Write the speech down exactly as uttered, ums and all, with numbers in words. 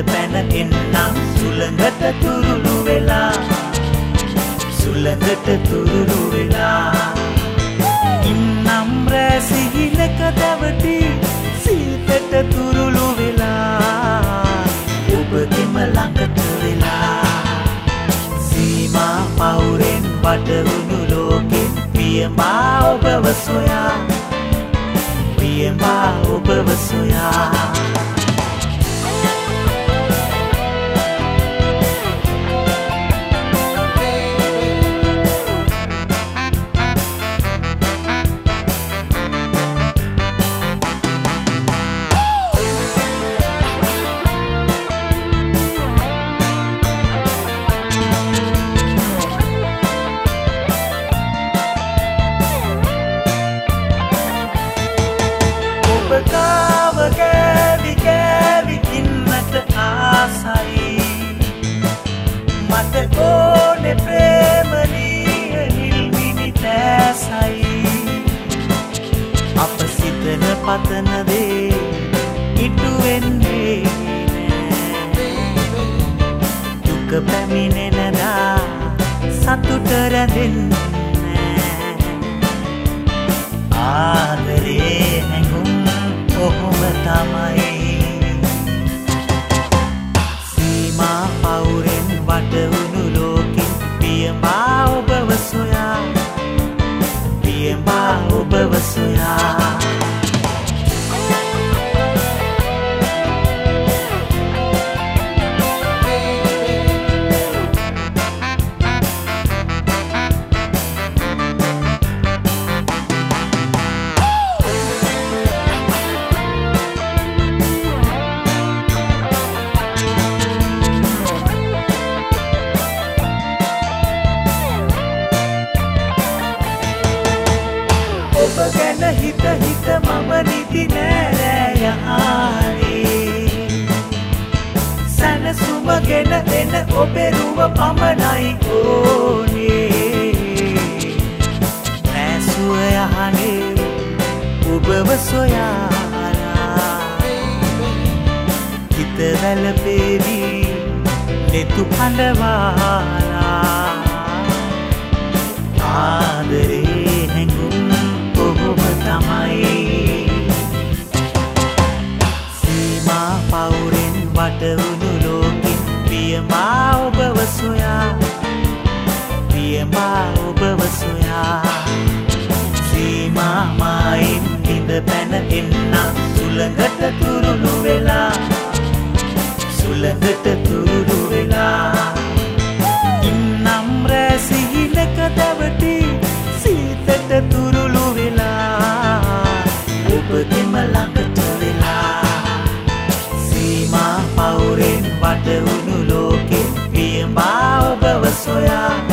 පැන එන්නම් සුළඟට තුරුළු වෙලා සුළඟට තුරුළු වෙලා ඉන්නම් රෑ සිහිනක දැවටි සීතට තුරුළු වෙලා ඔබගෙම ළඟට වෙලා සීමා පවුරෙන් වටවුණු ලෝකෙන් පියමා ඔබව සොයා පියමා ඔබව සොයා ඔබකාව ගෑවි ගෑවි ඉන්නට ආසයි මට ඕනෙ ප්‍රේමනීය නිල්මිනි තෑසයි අප සිතන පතන දේ ඉටු වෙන්නේ නෑ දුක පැමිණෙනදා සතුට රැඳෙන්නේ ආදරේ හැඟුම් ඔහොම තමයි සීමා පවුරෙන් වටවුණු ලෝකෙන් පියමා ඔබව සොයා පියමා ඔබව සොයා ඔබ ගැන හිත හිත මම නිදි නෑ යහානේ සනසුම ගෙන එන ඔබේ රුව පමණයි ඕනේ නැසුව යහනේ ඔබව සොයාලා හිත වැළපෙවි නෙතු හඬවාලා ආදරේ හැඟුම් ඔබ තමයි සීමා පවුරෙන් වටවුණු ලෝකෙන් පියමා ඔබව සොයා පියමා ඔබව සොයා සීමා මායින් ඉඳ පැන එන්නම් සුළඟට තුරුළු වෙලා සුළඟට තුරුළු වෙලා ඉන්නම් රෑ සිහිනක දැවටි සීතට තුරුළු ඔබගෙම ළඟට වෙලා සීමා පවුරෙන් වටවුණු ලෝකෙන් පියමා ඔබව සොයා